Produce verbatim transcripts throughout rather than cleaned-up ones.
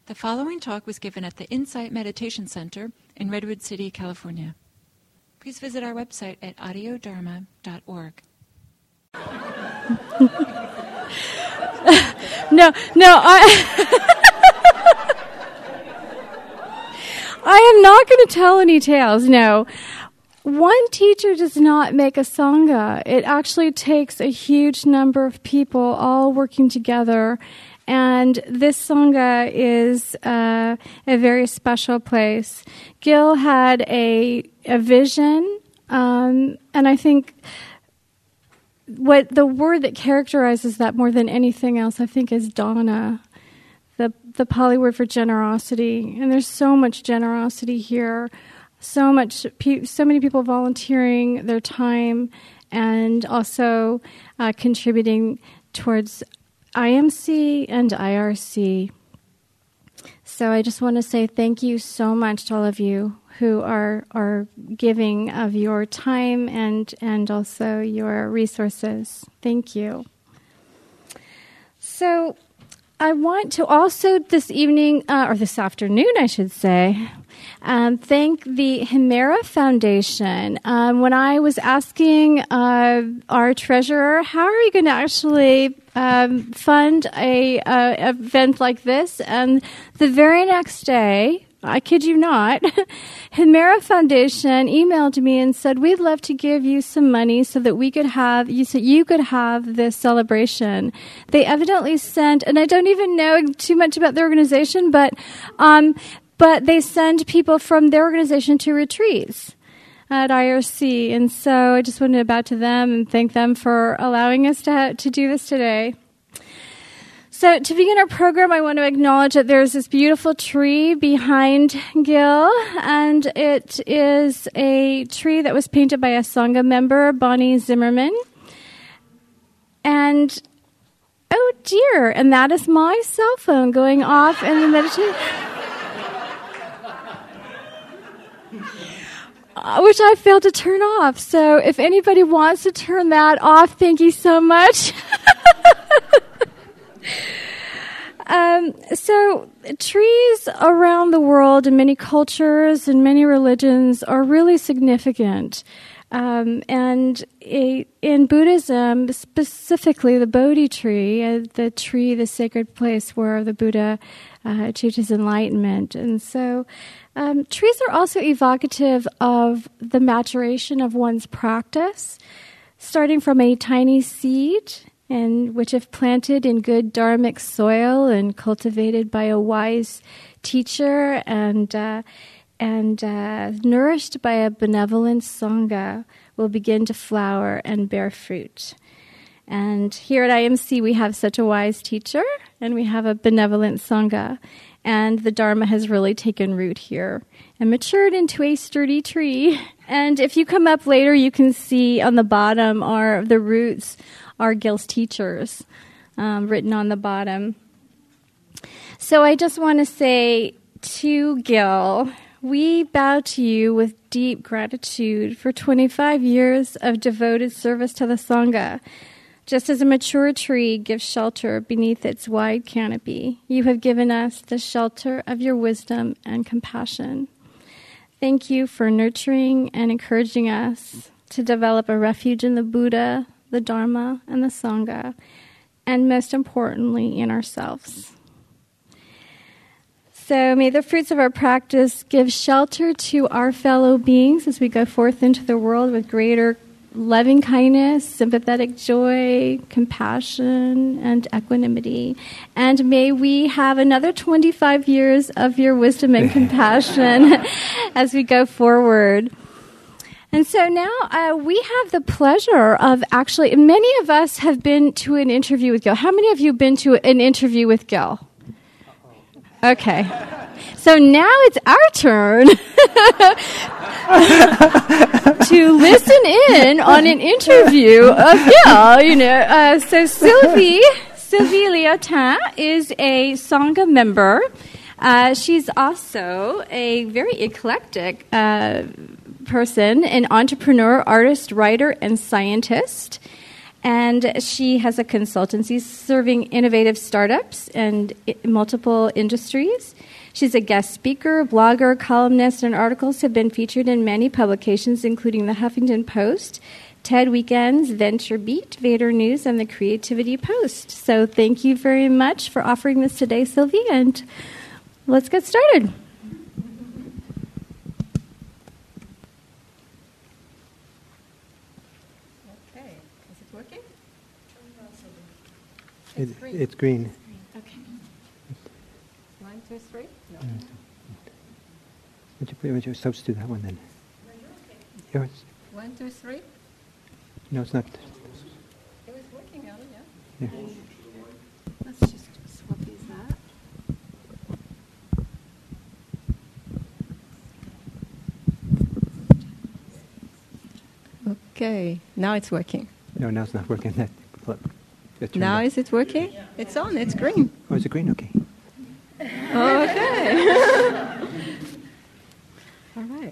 The following talk was given at the Insight Meditation Center in Redwood City, California. Please visit our website at audio dharma dot org. no, no, I... I am not going to tell any tales, no. One teacher does not make a Sangha. It actually takes a huge number of people all working together. And this Sangha is uh, a very special place. Gil had a, a vision, um, and I think what the word that characterizes that more than anything else, I think, is dana, the the Pali word for generosity. And there's so much generosity here, so much, pe- so many people volunteering their time and also uh, contributing towards I M C and I R C. So I just want to say thank you so much to all of you who are are giving of your time and and also your resources. Thank you. So I want to also this evening, uh, or this afternoon, I should say, um, thank the Himera Foundation. Um, when I was asking uh, our treasurer, how are you going to actually um, fund a, a event like this? And the very next day, I kid you not, Himera Foundation emailed me and said, we'd love to give you some money so that we could have, you so you could have this celebration. They evidently sent, and I don't even know too much about the organization, but um, but they send people from their organization to retreats at I R C. And so I just wanted to bow to them and thank them for allowing us to ha- to do this today. So to begin our program, I want to acknowledge that there's this beautiful tree behind Gil, and it is a tree that was painted by a Sangha member, Bonnie Zimmerman. And, oh dear, and that is my cell phone going off in the meditation. Which I failed to turn off. So if anybody wants to turn that off, thank you so much. Um, so trees around the world in many cultures and many religions are really significant. Um, and a, in Buddhism, specifically the Bodhi tree, uh, the tree, the sacred place where the Buddha uh, achieved his enlightenment. And so um, trees are also evocative of the maturation of one's practice, starting from a tiny seed, and which if planted in good dharmic soil and cultivated by a wise teacher and uh, and uh, nourished by a benevolent Sangha, will begin to flower and bear fruit. And here at I M C, we have such a wise teacher, and we have a benevolent Sangha, and the Dharma has really taken root here and matured into a sturdy tree. And if you come up later, you can see on the bottom are the roots are Gil's teachers, um, written on the bottom. So I just want to say to Gil, we bow to you with deep gratitude for twenty-five years of devoted service to the Sangha. Just as a mature tree gives shelter beneath its wide canopy, you have given us the shelter of your wisdom and compassion. Thank you for nurturing and encouraging us to develop a refuge in the Buddha, the Dharma, and the Sangha, and most importantly, in ourselves. So may the fruits of our practice give shelter to our fellow beings as we go forth into the world with greater loving kindness, sympathetic joy, compassion, and equanimity. And may we have another twenty-five years of your wisdom and compassion as we go forward. And so now uh, we have the pleasure of actually, many of us have been to an interview with Gil. How many of you have been to an interview with Gil? Okay. So now it's our turn to listen in on an interview of Gil. You know, uh, so Sylvie, Sylvie Léotin is a Sangha member. Uh, she's also a very eclectic uh person, an entrepreneur, artist, writer, and scientist. And she has a consultancy serving innovative startups and i- multiple industries. She's a guest speaker, blogger, columnist, and articles have been featured in many publications, including the Huffington Post, TED Weekends, Venture Beat, Vader News, and the Creativity Post. So thank you very much for offering this today, Sylvie, and let's get started. Okay, is it working? It, it's green. Okay. One, two, three? No. Would you, would you substitute that one then? Yours? One, two, three? No, it's not. It was working earlier. Yeah. Let's just swap these out. Okay, now it's working. No, now it's not working. That, look, it turned Now on. is it working? It's on, it's green. Oh, is it green? Okay. Okay. All right.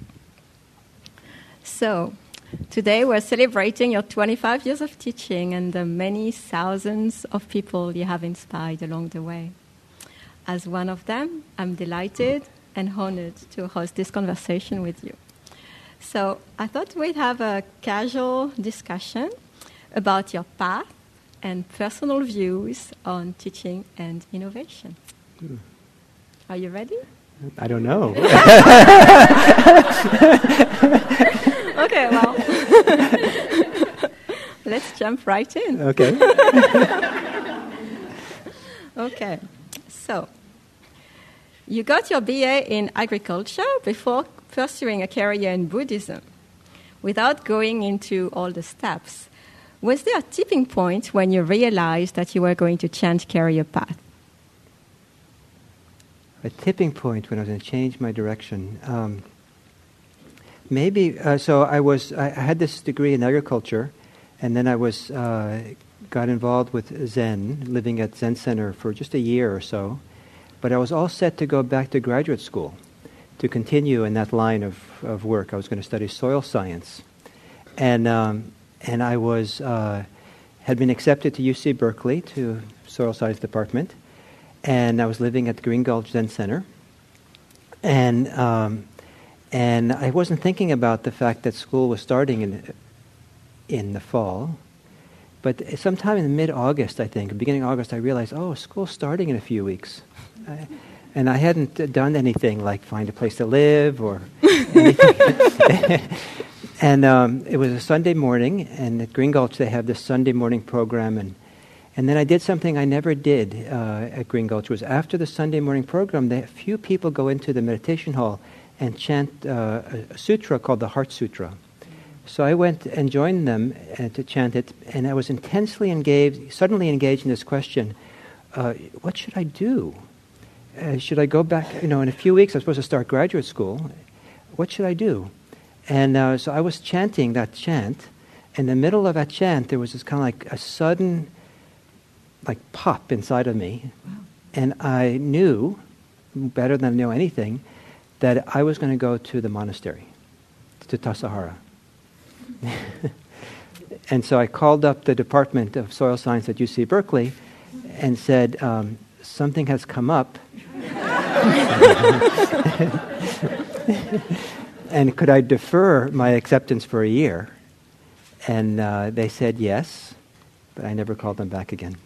So, today we're celebrating your twenty-five years of teaching and the many thousands of people you have inspired along the way. As one of them, I'm delighted and honored to host this conversation with you. So, I thought we'd have a casual discussion about your path and personal views on teaching and innovation. Hmm. Are you ready? I don't know. Okay, well, let's jump right in. Okay. Okay, so you got your B A in agriculture before pursuing a career in Buddhism. Without going into all the steps, was there a tipping point when you realized that you were going to change career path? A tipping point when I was going to change my direction. Um, maybe, uh, so I was, I I had this degree in agriculture, and then I was, uh, got involved with Zen, living at Zen Center for just a year or so. But I was all set to go back to graduate school to continue in that line of, of work. I was going to study soil science. And, um, and I was, uh, had been accepted to U C Berkeley, to soil science department. And I was living at the Green Gulch Zen Center. And um, and I wasn't thinking about the fact that school was starting in in the fall. But sometime in mid-August, I think, beginning of August, I realized, oh, school's starting in a few weeks. I, and I hadn't done anything like find a place to live or anything. And um, it was a Sunday morning, and at Green Gulch they have this Sunday morning program, and And then I did something I never did uh, at Green Gulch. It was after the Sunday morning program, the few people go into the meditation hall and chant uh, a sutra called the Heart Sutra. So I went and joined them uh, to chant it, and I was intensely engaged, suddenly engaged in this question, uh, what should I do? Uh, should I go back, you know, in a few weeks I'm supposed to start graduate school. What should I do? And uh, so I was chanting that chant. In the middle of that chant, there was this kind of like a sudden like pop inside of me. Wow. And I knew, better than I know anything, that I was going to go to the monastery, to Tassajara. And so I called up the Department of Soil Science at U C Berkeley and said, um, something has come up. And could I defer my acceptance for a year? And uh, they said yes. But I never called them back again.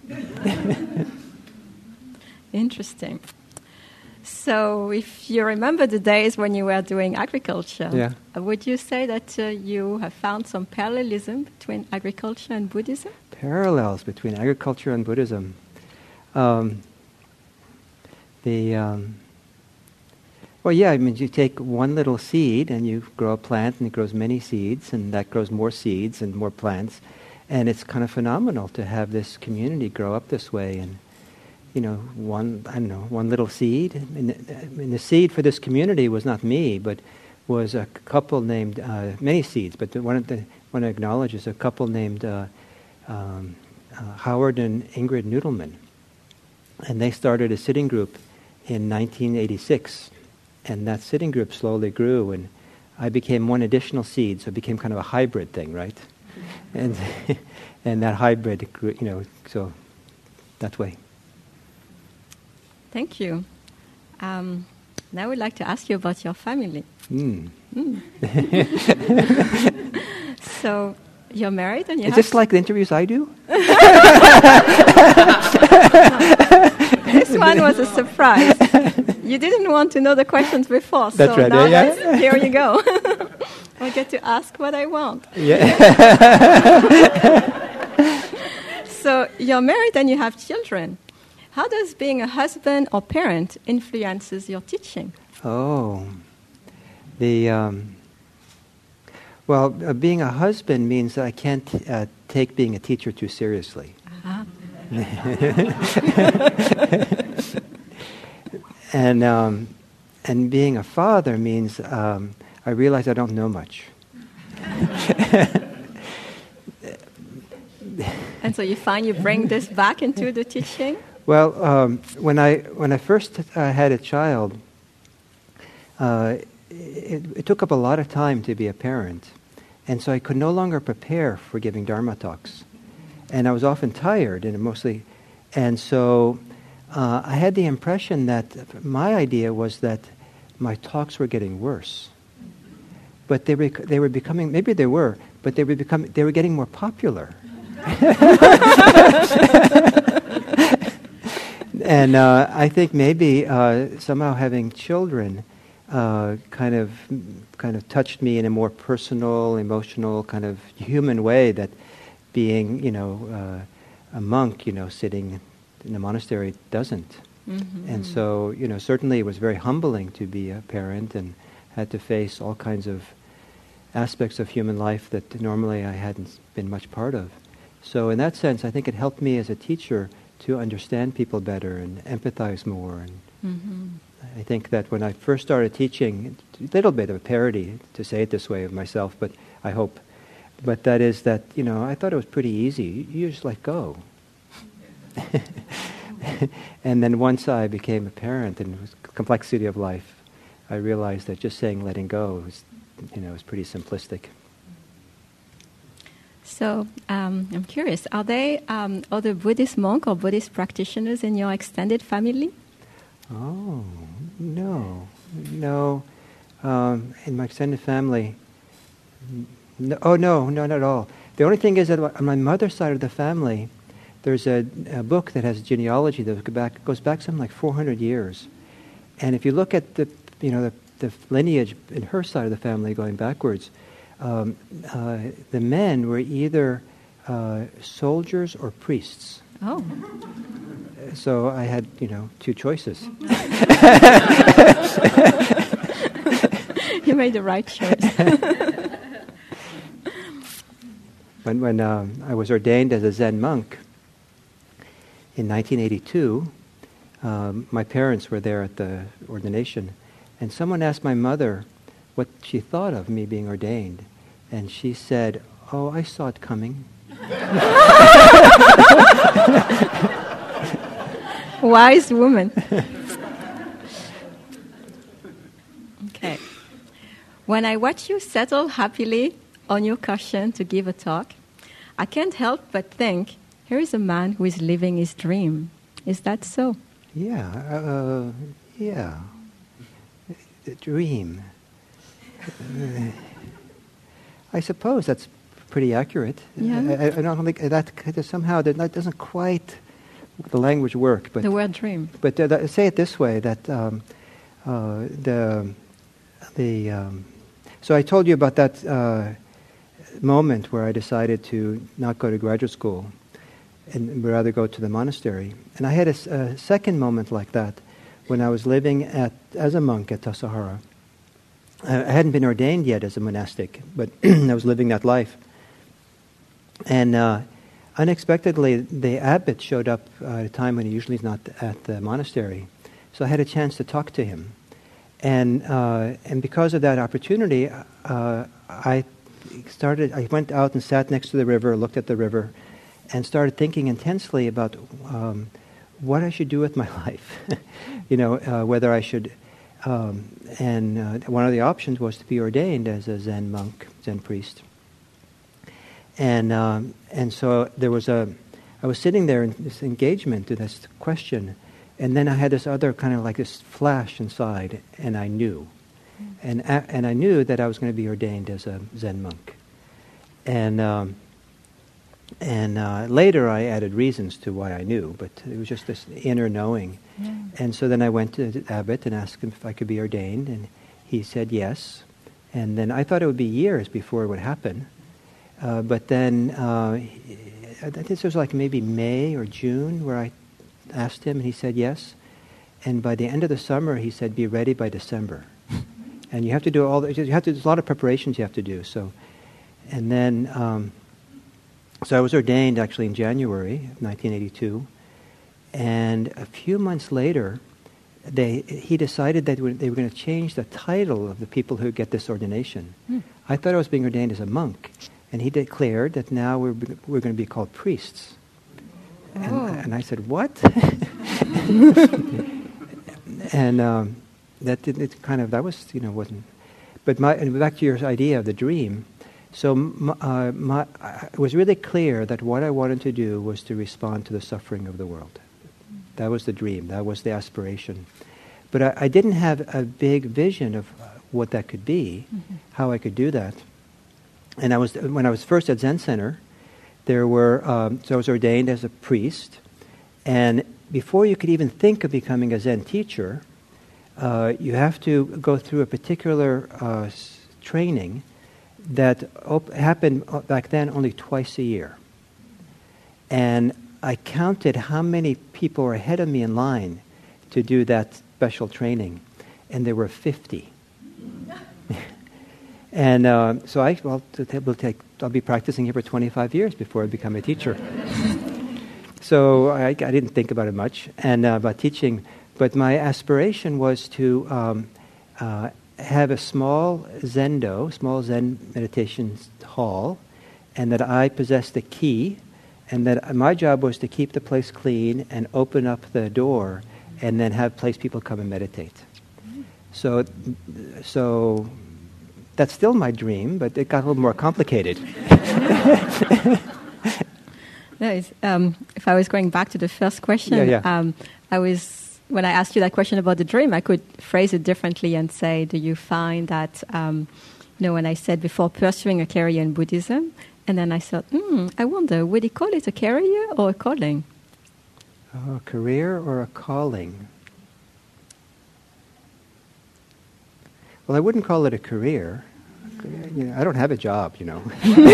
Interesting. So if you remember the days when you were doing agriculture, Yeah. uh, would you say that uh, you have found some parallelism between agriculture and Buddhism? Parallels between agriculture and Buddhism. Um, the um, well, yeah, I mean, you take one little seed and you grow a plant, and it grows many seeds, and that grows more seeds and more plants. And it's kind of phenomenal to have this community grow up this way. And, you know, one, I don't know, one little seed. And the, I mean, the seed for this community was not me, but was a couple named, uh, many seeds, but the one of the one I acknowledge is a couple named uh, um, uh, Howard and Ingrid Noodleman. And they started a sitting group in nineteen eighty-six. And that sitting group slowly grew, and I became one additional seed, so it became kind of a hybrid thing, right? and and that hybrid, you know, so that way. Thank you. Um, now I would like to ask you about your family. Mm. Mm. So you're married and you Is have... this like the interviews I do? This one was a surprise. You didn't want to know the questions before, That's so right, now yeah, yeah. that's- here you go. I get to ask what I want. Yeah. So you're married and you have children. How does being a husband or parent influences your teaching? Oh, the um, well, uh, being a husband means that I can't uh, take being a teacher too seriously. Uh-huh. and um, and being a father means um, I realize I don't know much. And so you find you bring this back into the teaching? Well, um, when I when I first uh, had a child, uh, it, it took up a lot of time to be a parent, and so I could no longer prepare for giving Dharma talks, and I was often tired, and mostly, and so uh, I had the impression that my idea was that my talks were getting worse, but they were they were becoming maybe they were, but they were becoming they were getting more popular. And uh, I think maybe uh, somehow having children uh, kind of kind of touched me in a more personal, emotional, kind of human way that being, you know, uh, a monk, you know, sitting in a monastery doesn't. Mm-hmm. And so, you know, certainly it was very humbling to be a parent and had to face all kinds of aspects of human life that normally I hadn't been much part of. So in that sense, I think it helped me as a teacher to understand people better and empathize more. And Mm-hmm. I think that when I first started teaching, a little bit of a parody to say it this way of myself, but I hope, but that is that, you know, I thought it was pretty easy. You just let go. And then once I became a parent and the complexity of life, I realized that just saying letting go is, you know, is pretty simplistic. So um, I'm curious, are there um, other Buddhist monk or Buddhist practitioners in your extended family? Oh, no, no. Um, in my extended family, no, oh no, no, not at all. The only thing is that on my mother's side of the family, there's a, a book that has genealogy that goes back, goes back something like four hundred years. And if you look at the, you know, the, the lineage in her side of the family going backwards, um, uh, the men were either uh, soldiers or priests. Oh. So I had, you know, two choices. You made the right choice. When, when um, I was ordained as a Zen monk in nineteen eighty-two, um, my parents were there at the ordination, and someone asked my mother what she thought of me being ordained, and she said, "Oh, I saw it coming." Wise woman. Okay. When I watch you settle happily on your cushion to give a talk, I can't help but think, here is a man who is living his dream. Is that so? Yeah, uh, yeah. The dream. Uh, I suppose that's pretty accurate. Yeah. I, I don't think that kind of somehow that, that doesn't quite the language work. But The word dream. but uh, that, say it this way: that um, uh, the the um, so I told you about that uh, moment where I decided to not go to graduate school and rather go to the monastery. And I had a, a second moment like that when I was living at as a monk at Tassajara. I hadn't been ordained yet as a monastic, but I was living that life. And uh, unexpectedly, the abbot showed up uh, at a time when he usually is not at the monastery. So I had a chance to talk to him. And uh, and because of that opportunity, uh, I started. I went out and sat next to the river, looked at the river, and started thinking intensely about um, what I should do with my life. you know, uh, whether I should. Um, and uh, one of the options was to be ordained as a Zen monk, Zen priest. And um, and so there was a, I was sitting there in this engagement to this question, and then I had this other kind of like this flash inside, and I knew. Mm. And a, and I knew that I was going to be ordained as a Zen monk. And um, and uh, later I added reasons to why I knew, but it was just this inner knowing. Yeah. And so then I went to the abbot and asked him if I could be ordained, and he said yes. And then I thought it would be years before it would happen. Uh, but then uh, I think this was like maybe May or June where I asked him, and he said yes. And by the end of the summer, he said, "Be ready by December." And you have to do all the, you have to. There's a lot of preparations you have to do. So, and then um, so I was ordained actually in January of nineteen eighty-two, and a few months later, they he decided that they were going to change the title of the people who get this ordination. Mm. I thought I was being ordained as a monk. And he declared that now we're we're going to be called priests. Oh. And, and I said, "What?" And um, that did, it kind of that was you know wasn't. But my and back to your idea of the dream. So my, uh, my, it was really clear that what I wanted to do was to respond to the suffering of the world. That was the dream. That was the aspiration. But I, I didn't have a big vision of what that could be, mm-hmm. how I could do that. And I was when I was first at Zen Center, there were um, so I was ordained as a priest, and before you could even think of becoming a Zen teacher, uh, you have to go through a particular uh, s- training that op- happened back then only twice a year. And I counted how many people were ahead of me in line to do that special training, and there were fifty. And uh, so I, well, will take, I'll be practicing here for twenty-five years before I become a teacher. So I, I didn't think about it much and uh, about teaching, but my aspiration was to um, uh, have a small zendo, small Zen meditation hall, and that I possessed the key, and that my job was to keep the place clean and open up the door, and then have place people come and meditate. So, so. That's still my dream, but it got a little more complicated. No, um, if I was going back to the first question, yeah, yeah. Um, I was when I asked you that question about the dream, I could phrase it differently and say, "Do you find that, um, you know, when I said before pursuing a career in Buddhism, and then I thought, hmm, I wonder, would he call it a career or a calling?" Oh, a career or a calling? Well, I wouldn't call it a career. You know, I don't have a job, you know.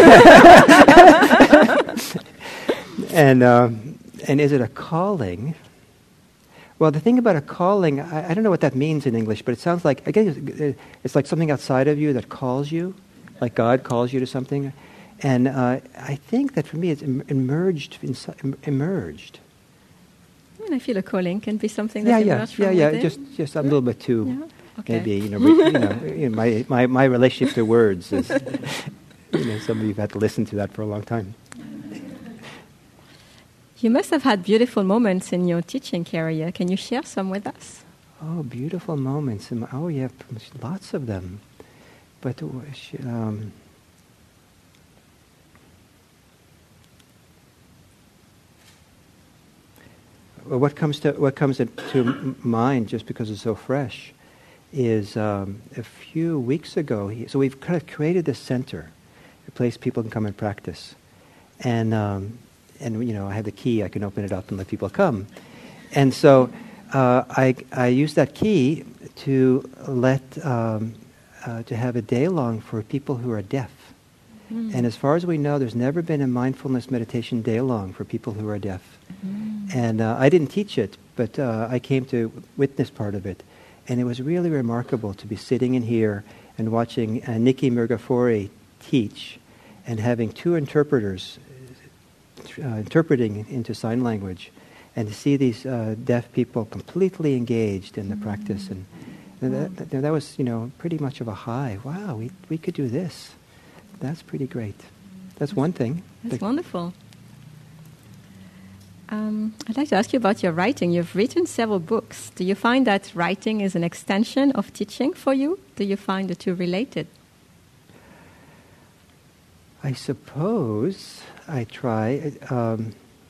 and um, and is it a calling? Well, the thing about a calling, I, I don't know what that means in English, but it sounds like, I guess it's like something outside of you that calls you, like God calls you to something. And uh, I think that for me it's em- emerged. Inside, emerged. And I feel a calling can be something yeah, that yeah, emerged from yeah, yeah, within. just just a little bit too. Yeah. Okay. Maybe, you know, re, you know, you know my, my, my relationship to words is, you know, some of you have had to listen to that for a long time. You must have had beautiful moments in your teaching career. Can you share some with us? Oh, beautiful moments. Oh, yeah, lots of them. But um, what comes to what comes to mind, just because it's so fresh, is um, a few weeks ago. He, so we've kind of created this center, a place people can come and practice, and um, and you know I have the key. I can open it up and let people come, and so uh, I I use that key to let um, uh, to have a day long for people who are deaf. Mm. And as far as we know, there's never been a mindfulness meditation day long for people who are deaf. Mm. And uh, I didn't teach it, but uh, I came to witness part of it. And it was really remarkable to be sitting in here and watching uh, Nikki Mirgafori teach and having two interpreters uh, interpreting into sign language, and to see these uh, deaf people completely engaged in the mm. practice. And, and that, that, that was, you know, pretty much of a high. Wow, we we could do this. That's pretty great. That's one thing. That's wonderful. Um, I'd like to ask you about your writing. You've written several books. Do you find that writing is an extension of teaching for you? Do you find the two related? I suppose I try. Um,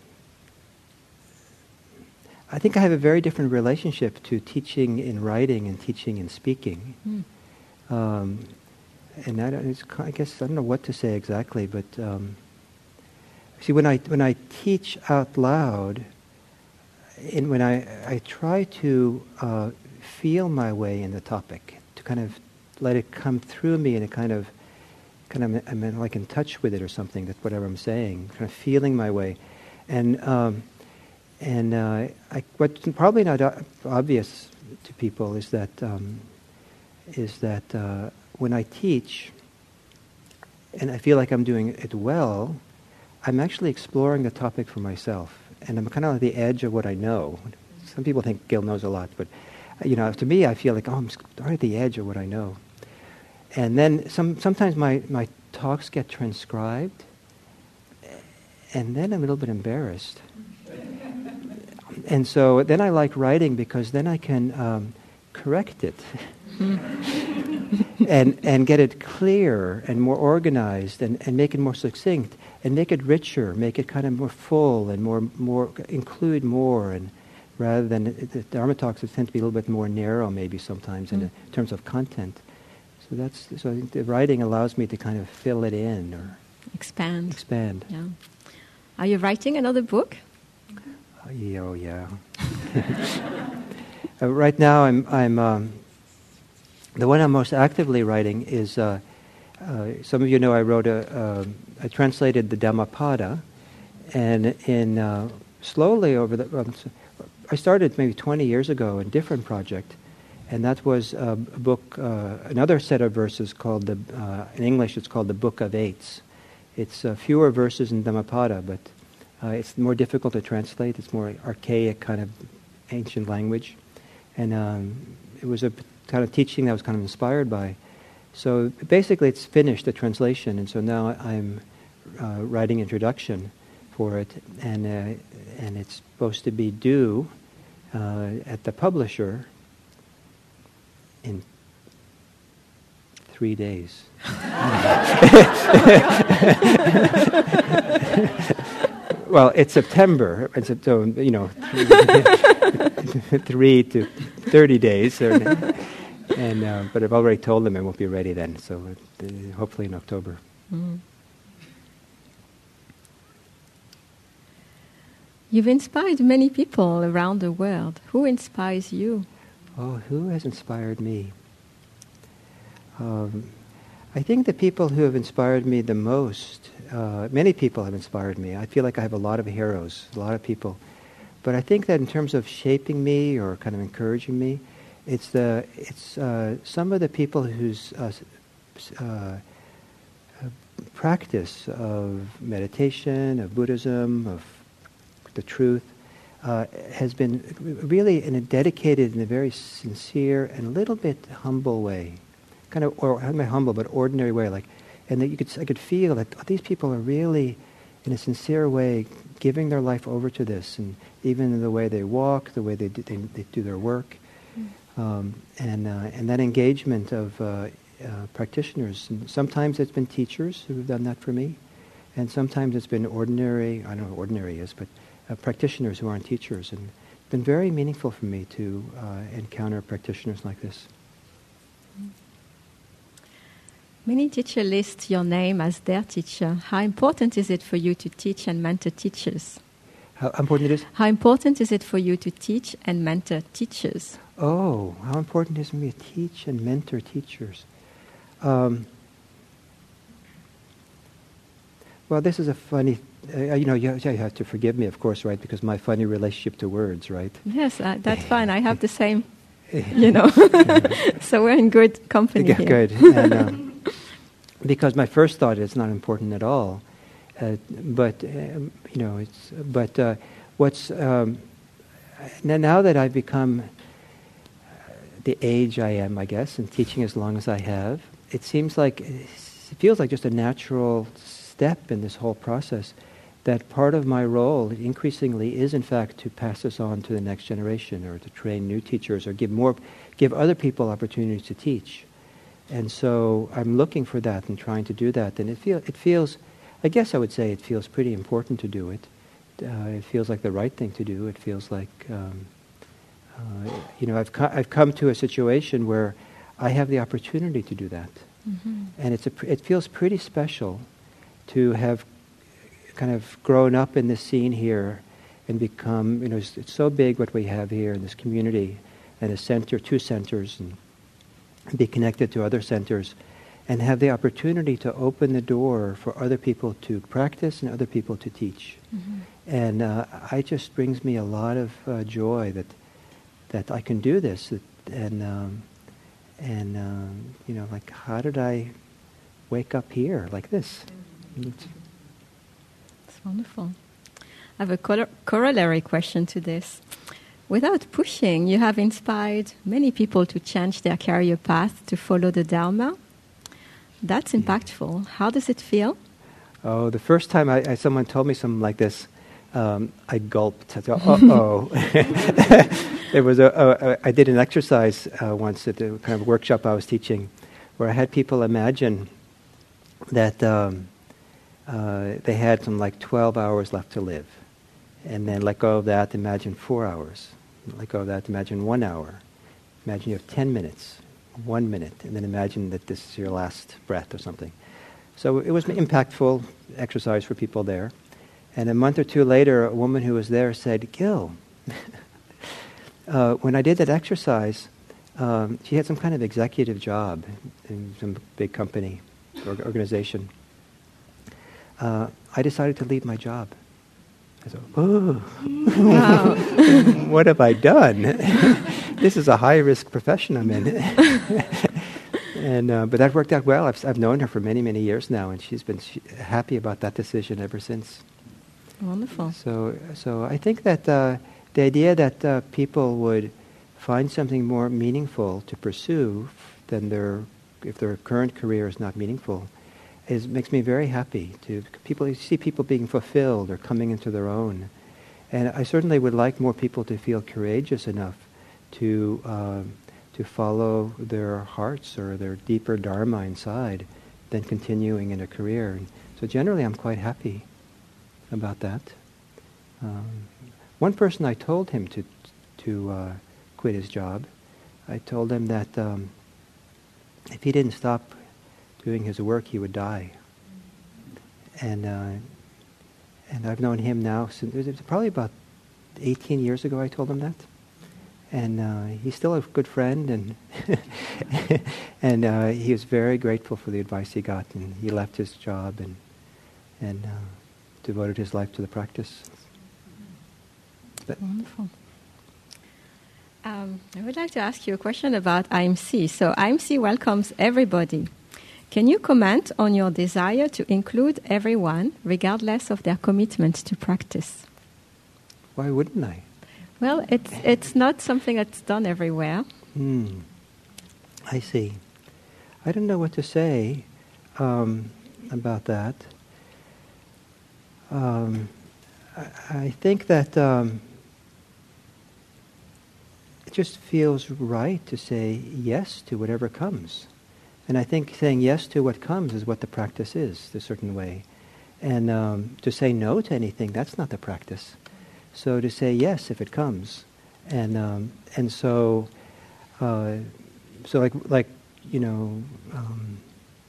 I think I have a very different relationship to teaching in writing and teaching in speaking. Mm. Um, and I, don't, it's, I guess I don't know what to say exactly, but um, see, when I when I teach out loud, and when I I try to uh, feel my way in the topic, to kind of let it come through me in a kind of kind of I'm in, like in touch with it or something. That's whatever I'm saying, kind of feeling my way, and. Um, And uh, I, what's probably not o- obvious to people is that um, is that uh, when I teach, and I feel like I'm doing it well, I'm actually exploring the topic for myself, and I'm kind of at the edge of what I know. Some people think Gil knows a lot, but you know, to me, I feel like oh, I'm right at the edge of what I know. And then some sometimes my my talks get transcribed, and then I'm a little bit embarrassed. And so then I like writing because then I can um, correct it and and get it clear and more organized and, and make it more succinct and make it richer, make it kind of more full and more more include more, and rather than the Dharma talks tend to be a little bit more narrow maybe sometimes mm. in, in terms of content. So that's so I think the writing allows me to kind of fill it in or expand. Expand. Yeah. Are you writing another book? Oh yeah. uh, right now, I'm I'm um, the one I'm most actively writing is. Uh, uh, some of you know I wrote a. Uh, I translated the Dhammapada, and in uh, slowly over the. Um, I started maybe twenty years ago in a different project, and that was a, a book, uh, another set of verses called the. Uh, in English, it's called the Book of Eights. It's uh, fewer verses in Dhammapada, but. Uh, it's more difficult to translate. It's more archaic, kind of ancient language. And um, it was a kind of teaching that I was kind of inspired by. So basically it's finished, the translation, and so now I'm uh, writing introduction for it, and uh, and it's supposed to be due uh, at the publisher in three days. Well, it's September, it's so you know, three to thirty days, or, and uh, but I've already told them it won't be ready then. So uh, hopefully in October. Mm. You've inspired many people around the world. Who inspires you? Oh, who has inspired me? Um, I think the people who have inspired me the most. Uh, many people have inspired me. I feel like I have a lot of heroes, a lot of people. But I think that in terms of shaping me or kind of encouraging me, it's the it's uh, some of the people whose uh, uh, practice of meditation, of Buddhism, of the truth, uh, has been really in a dedicated, in a very sincere and a little bit humble way, kind of, or not humble, but ordinary way, like. And that you could, I could feel that these people are really, in a sincere way, giving their life over to this, and even in the way they walk, the way they do, they, they do their work, mm. um, and uh, and that engagement of uh, uh, practitioners. And sometimes it's been teachers who have done that for me, and sometimes it's been ordinary. I don't know what ordinary is, but uh, practitioners who aren't teachers, and it's been very meaningful for me to uh, encounter practitioners like this. Mm. Many teachers list your name as their teacher. How important is it for you to teach and mentor teachers? How important it is? How important is it for you to teach and mentor teachers? Oh, how important it is for me to teach and mentor teachers. Um, well, this is a funny, uh, you know, you, you have to forgive me, of course, right, because my funny relationship to words, right? Yes, uh, that's fine. I have the same, you know. So we're in good company yeah, here. Good. And, um, because my first thought is not important at all, uh, but um, you know, it's. But uh, what's um, now, now that I've become the age I am, I guess, and teaching as long as I have, it seems like it feels like just a natural step in this whole process. That part of my role increasingly is, in fact, to pass this on to the next generation, or to train new teachers, or give more, give other people opportunities to teach. And so I'm looking for that and trying to do that. And it, feel, it feels, I guess I would say it feels pretty important to do it. Uh, it feels like the right thing to do. It feels like, um, uh, you know, I've, co- I've come to a situation where I have the opportunity to do that. Mm-hmm. And it's a pr- it feels pretty special to have kind of grown up in this scene here and become, you know, it's, it's so big what we have here in this community, and a center, two centers, and be connected to other centers, and have the opportunity to open the door for other people to practice and other people to teach. Mm-hmm. And uh, it just brings me a lot of uh, joy that that I can do this. That, and um, and um, you know, like, how did I wake up here like this? It's wonderful. I have a cor- corollary question to this. Without pushing, you have inspired many people to change their career path to follow the Dharma. That's impactful. How does it feel? Oh, the first time I, I, someone told me something like this, um, I gulped. I thought, uh-oh. There was a, a, a, I did an exercise uh, once at the kind of workshop I was teaching, where I had people imagine that um, uh, they had some like twelve hours left to live, and then let go of that. Imagine four hours. Let go of that. Imagine one hour. Imagine you have ten minutes, one minute, and then imagine that this is your last breath or something. So it was an impactful exercise for people there. And a month or two later, a woman who was there said, "Gil, uh, when I did that exercise," um, she had some kind of executive job in some big company or organization. Uh, I decided to leave my job. I thought, "Oh, wow. What have I done? This is a high-risk profession I'm in." And uh, but that worked out well. I've, I've known her for many, many years now, and she's been she, happy about that decision ever since. Wonderful. So, so I think that uh, the idea that uh, people would find something more meaningful to pursue than their, if their current career is not meaningful, is makes me very happy. To people, you see people being fulfilled or coming into their own, and I certainly would like more people to feel courageous enough to. Um, to follow their hearts or their deeper dharma inside than continuing in a career. And so generally I'm quite happy about that. Um, one person, I told him to to uh, quit his job. I told him that um, if he didn't stop doing his work, he would die. And uh, and I've known him now since, it was probably about eighteen years ago I told him that. And uh, he's still a good friend, and and uh, he was very grateful for the advice he got, and he left his job and and uh, devoted his life to the practice. But wonderful. Um, I would like to ask you a question about I M C. So I M C welcomes everybody. Can you comment on your desire to include everyone, regardless of their commitment to practice? Why wouldn't I? Well, it's it's not something that's done everywhere. Hmm. I see. I don't know what to say um, about that. Um, I, I think that um, it just feels right to say yes to whatever comes. And I think saying yes to what comes is what the practice is, a certain way. And um, to say no to anything, that's not the practice. So to say yes if it comes, and um, and so, uh, so like like you know, um,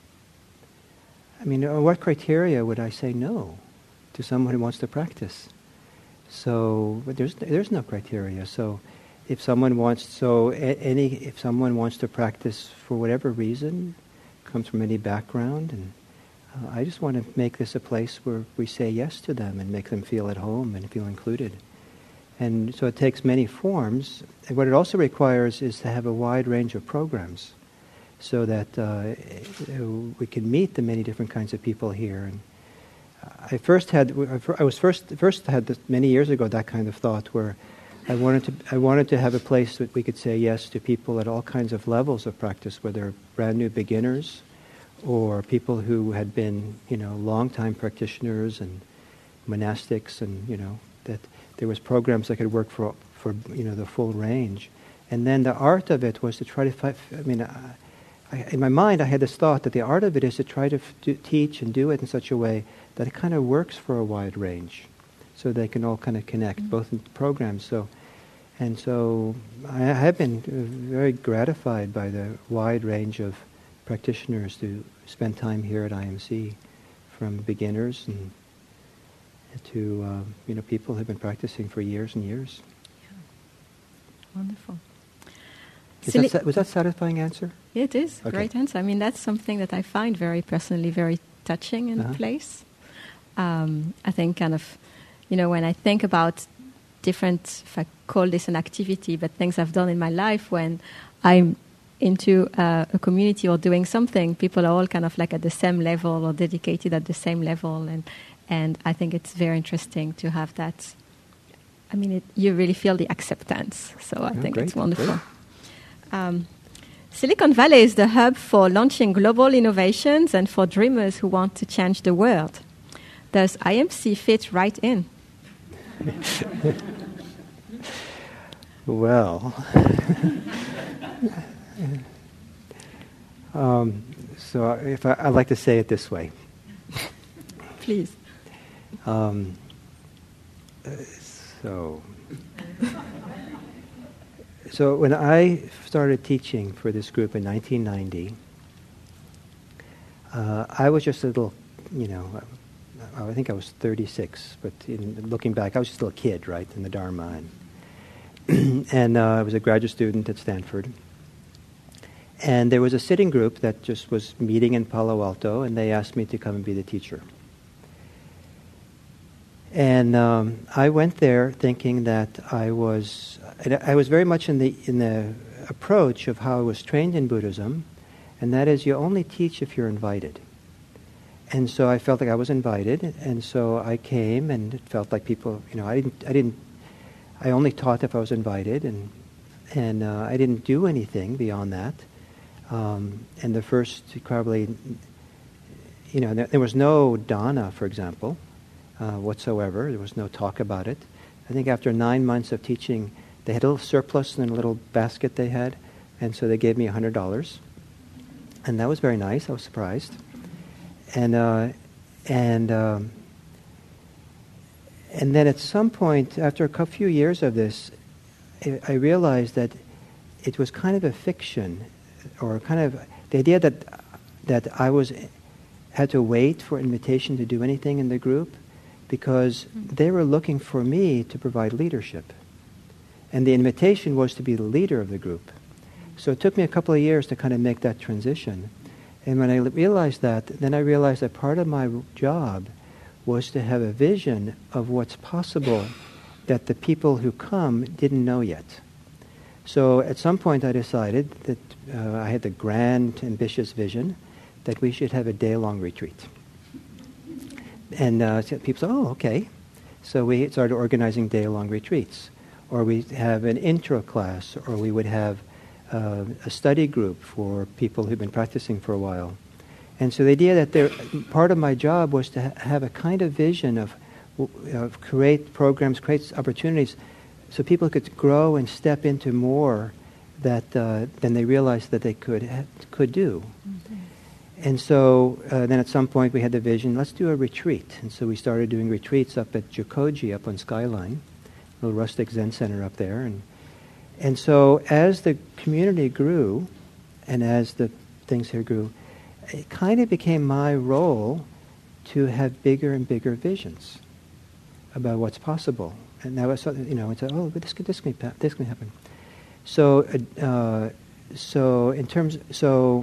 I mean, on what criteria would I say no to someone who wants to practice? So but there's there's no criteria. So if someone wants so a, any if someone wants to practice for whatever reason, comes from any background, and Uh, I just want to make this a place where we say yes to them and make them feel at home and feel included. And so it takes many forms. And what it also requires is to have a wide range of programs so that uh, we can meet the many different kinds of people here. And I first had, I was first first had this many years ago that kind of thought where I wanted to I wanted to have a place that we could say yes to people at all kinds of levels of practice, whether brand new beginners or people who had been, you know, long-time practitioners and monastics, and, you know, that there was programs that could work for, for you know, the full range. And then the art of it was to try to find, I mean, uh, I, in my mind, I had this thought that the art of it is to try to f- do, teach and do it in such a way that it kind of works for a wide range, so they can all kind of connect, mm-hmm. both in programs. So, and so I have been very gratified by the wide range of practitioners who spend time here at I M C, from beginners and to uh, you know people who've been practicing for years and years. Yeah. Wonderful. Is that sa- was that a satisfying answer? It is a okay. great answer. I mean, that's something that I find very personally very touching in uh-huh. a place. Um, I think kind of, you know, when I think about different, if I call this an activity, but things I've done in my life when I'm into uh, a community or doing something, people are all kind of like at the same level or dedicated at the same level. And, and I think it's very interesting to have that. I mean, it, you really feel the acceptance. So I oh, think great, it's wonderful. Great. Um, Silicon Valley is the hub for launching global innovations and for dreamers who want to change the world. Does I M C fit right in? Well, um, so if I, I'd like to say it this way. Please. Um, so... So when I started teaching for this group in nineteen ninety, uh, I was just a little, you know, I think I was thirty-six, but in looking back, I was just a little kid, right, in the Dharma. And, and uh, I was a graduate student at Stanford. And there was a sitting group that just was meeting in Palo Alto, and they asked me to come and be the teacher. And um, I went there thinking that I was, I was very much in the in the approach of how I was trained in Buddhism, and that is you only teach if you're invited. And so I felt like I was invited, and so I came, and it felt like people, you know, I didn't, I didn't, I only taught if I was invited, and and uh, I didn't do anything beyond that. Um, and the first probably, you know, there, there was no dana, for example. Uh, whatsoever. There was no talk about it. I think after nine months of teaching, they had a little surplus in a little basket they had, and so they gave me one hundred dollars. And that was very nice. I was surprised. And uh, and um, and then at some point, after a few years of this, I, I realized that it was kind of a fiction, or kind of the idea that that I was had to wait for invitation to do anything in the group, because they were looking for me to provide leadership. And the invitation was to be the leader of the group. So it took me a couple of years to kind of make that transition. And when I realized that, then I realized that part of my job was to have a vision of what's possible that the people who come didn't know yet. So at some point I decided that uh, I had the grand, ambitious vision that we should have a day-long retreat. And uh, people said, oh, okay. So we started organizing day-long retreats. Or we have an intro class, or we would have uh, a study group for people who've been practicing for a while. And so the idea that there, part of my job was to ha- have a kind of vision of, of create programs, create opportunities, so people could grow and step into more that uh, than they realized that they could ha- could do. Mm-hmm. And so uh, then at some point we had the vision, let's do a retreat. And so we started doing retreats up at Jokoji, up on Skyline, a little rustic Zen center up there. And and so as the community grew, and as the things here grew, it kind of became my role to have bigger and bigger visions about what's possible. And now it's, you know, it's oh, this could this can this can happen. So uh, so in terms so.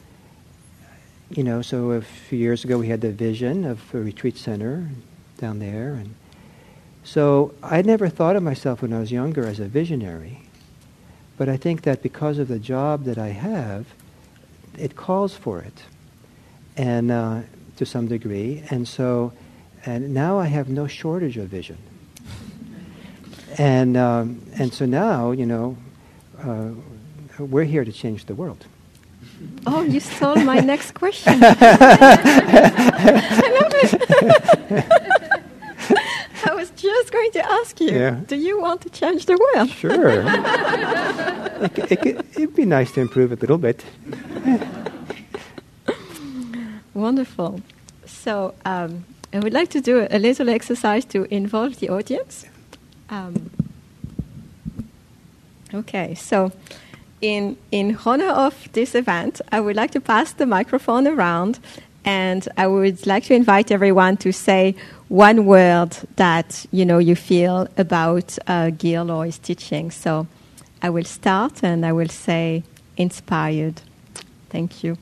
You know, so a few years ago we had the vision of a retreat center down there. And so I never thought of myself when I was younger as a visionary. But I think that because of the job that I have, it calls for it, and uh, to some degree. And so, and now I have no shortage of vision. And, um, and so now, you know, uh, we're here to change the world. Oh, you stole my next question. I love it. I was just going to ask you, yeah. Do you want to change the world? Sure. it, it, it'd be nice to improve a little bit. Wonderful. So um, I would like to do a, a little exercise to involve the audience. Um, okay, so in in honor of this event, I would like to pass the microphone around, and I would like to invite everyone to say one word that you know you feel about uh, Gil or his teaching. So I will start, and I will say inspired. Thank you.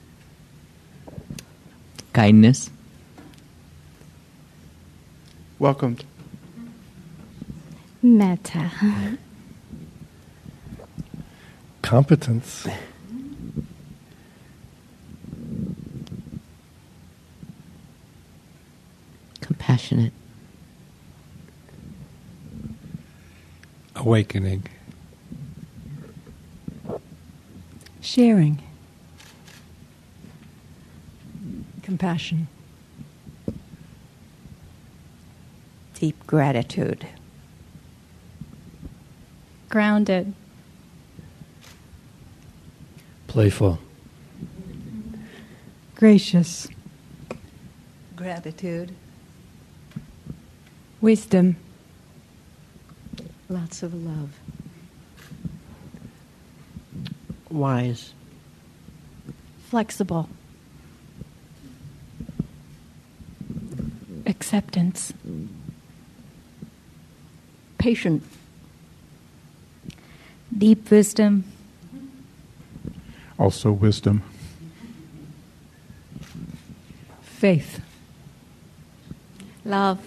Kindness. Welcomed. Metta. Competence. Compassionate. Awakening. Sharing. Compassion. Deep gratitude. Grounded. Playful. Gracious. Gratitude. Wisdom. Lots of love. Wise. Flexible. Acceptance. Patient. Deep wisdom. Also wisdom. Faith. Love.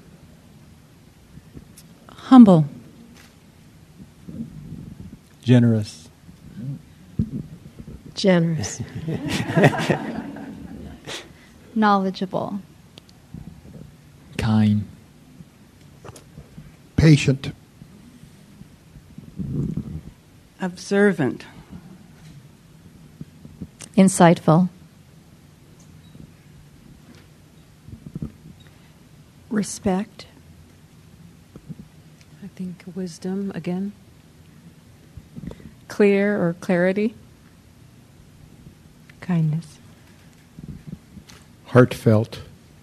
Humble. Generous. Generous. Knowledgeable. Kind. Patient. Observant. Insightful. Respect. I think wisdom again. Clear or clarity. Kindness. Heartfelt.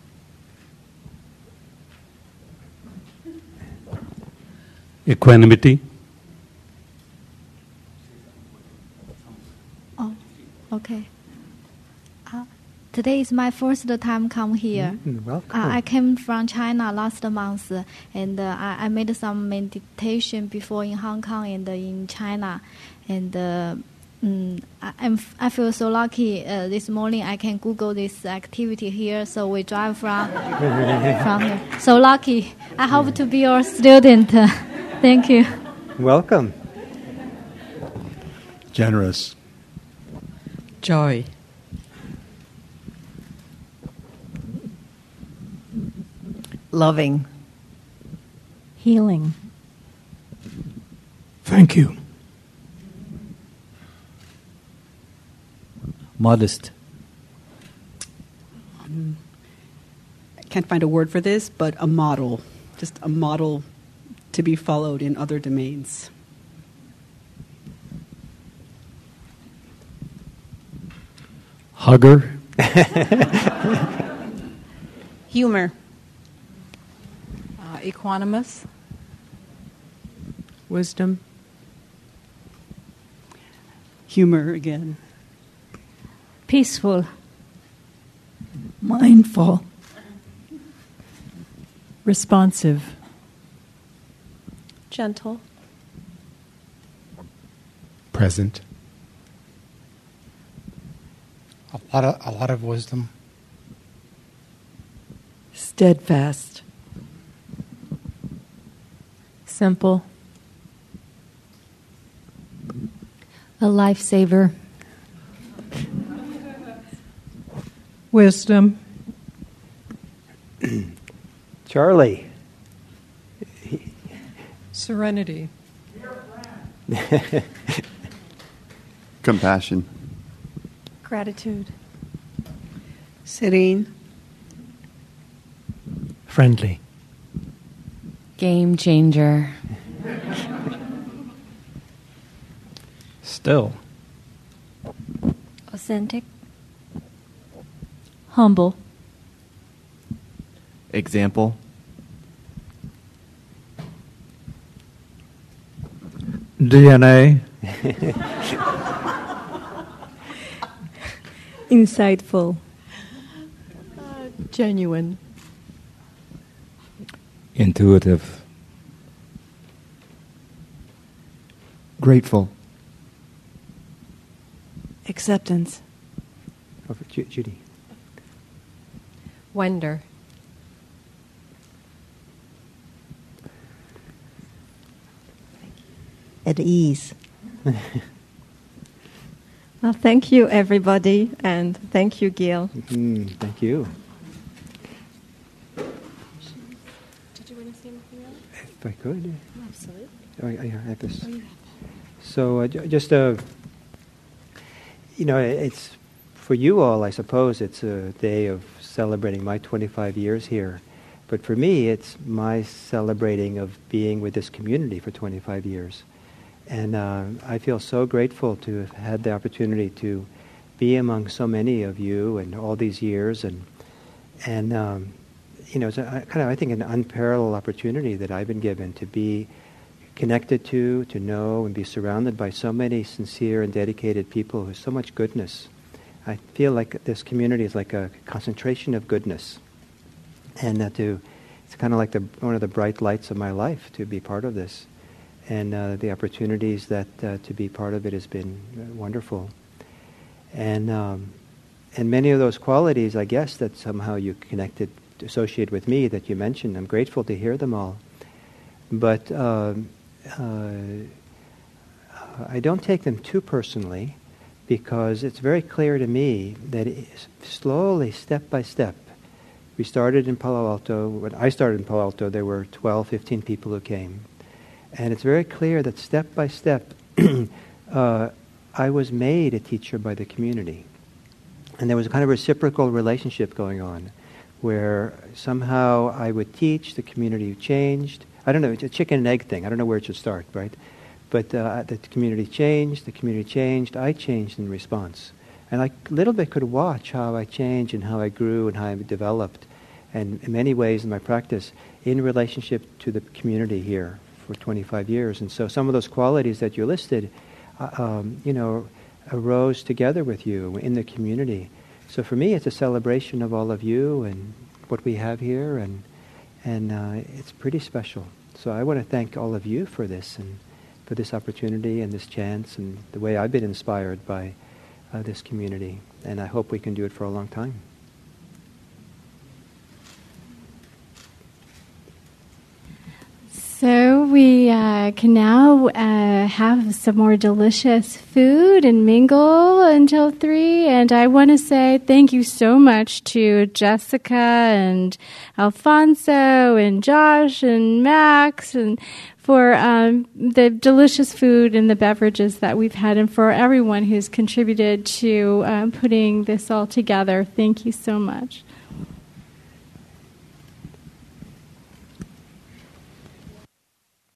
Equanimity. Oh, okay. Uh, today is my first time come here. Mm, welcome. Uh, I came from China last month, and uh, I, I made some meditation before in Hong Kong and uh, in China, and uh, mm, I, I'm f- I feel so lucky. Uh, this morning I can Google this activity here, so we drive from from here. So lucky. I hope to be your student. Thank you. Welcome. Generous. Joy. Loving. Healing. Thank you. Modest. Um, I can't find a word for this, but a model. Just a model to be followed in other domains. Hugger. Humor. Uh, equanimous. Wisdom. Humor again. Peaceful. Mindful. Responsive. Gentle. Present. A lot of a lot of wisdom. Steadfast. Simple. A lifesaver. Wisdom. Charlie. Serenity. Compassion. Gratitude. Serene. Friendly. Game changer. Still. Authentic. Humble. Example. D N A. Insightful. Uh, genuine. Intuitive. Grateful. Acceptance. Oh, Ju- Judy. Wonder. At ease. Well, thank you, everybody, and thank you, Gil. Mm, thank you. Did you want to say anything else? If I could. Oh, absolutely. Oh, yeah, I have this. Oh, you have So uh, j- just uh, you know, it's for you all. I suppose it's a day of celebrating my twenty-five years here, but for me, it's my celebrating of being with this community for twenty-five years, and uh, I feel so grateful to have had the opportunity to be among so many of you and all these years, and and um, you know, it's a, kind of I think an unparalleled opportunity that I've been given to be connected to, to know, and be surrounded by so many sincere and dedicated people with so much goodness. I feel like this community is like a concentration of goodness, and uh, to it's kind of like the one of the bright lights of my life to be part of this, and uh, the opportunities that uh, to be part of it has been uh, wonderful, and um, and many of those qualities, I guess, that somehow you connected, associated with me that you mentioned. I'm grateful to hear them all, but. Um, Uh, I don't take them too personally, because it's very clear to me that it, slowly, step by step, we started in Palo Alto. When I started in Palo Alto, there were twelve, fifteen people who came. And it's very clear that step by step, uh, I was made a teacher by the community. And there was a kind of reciprocal relationship going on, where somehow I would teach, the community changed. I don't know, it's a chicken and egg thing. I don't know where it should start, right? But uh, the community changed, the community changed, I changed in response. And I a little bit could watch how I changed and how I grew and how I developed, and in many ways in my practice, in relationship to the community here for twenty-five years. And so some of those qualities that you listed, uh, um, you know, arose together with you in the community. So for me, it's a celebration of all of you and what we have here, and And uh, it's pretty special. So I want to thank all of you for this, and for this opportunity and this chance, and the way I've been inspired by uh, this community. And I hope we can do it for a long time. So we uh, can now uh, have some more delicious food and mingle until three. And I want to say thank you so much to Jessica and Alfonso and Josh and Max, and for um, the delicious food and the beverages that we've had, and for everyone who's contributed to um, putting this all together. Thank you so much.